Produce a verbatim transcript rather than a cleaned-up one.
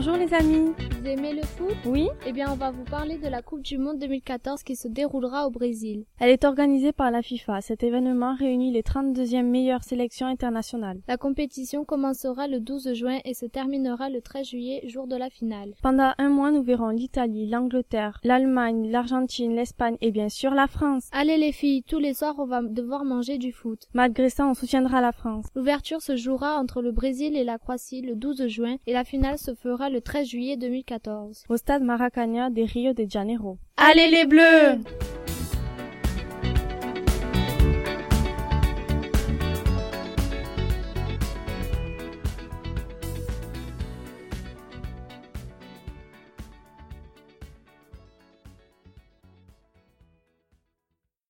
Bonjour les amis. Vous aimez le foot? Oui. Eh bien, on va vous parler de la Coupe du Monde deux mille quatorze qui se déroulera au Brésil. Elle est organisée par la FIFA. Cet événement réunit les trente-deuxièmes meilleures sélections internationales. La compétition commencera le douze juin et se terminera le treize juillet, jour de la finale. Pendant un mois, nous verrons l'Italie, l'Angleterre, l'Allemagne, l'Argentine, l'Espagne et bien sûr la France. Allez les filles, tous les soirs on va devoir manger du foot. Malgré ça, on soutiendra la France. L'ouverture se jouera entre le Brésil et la Croatie le douze juin et la finale se fera le treize juillet deux mille quatorze. Au stade Maracanã de Rio de Janeiro. Allez les Bleus!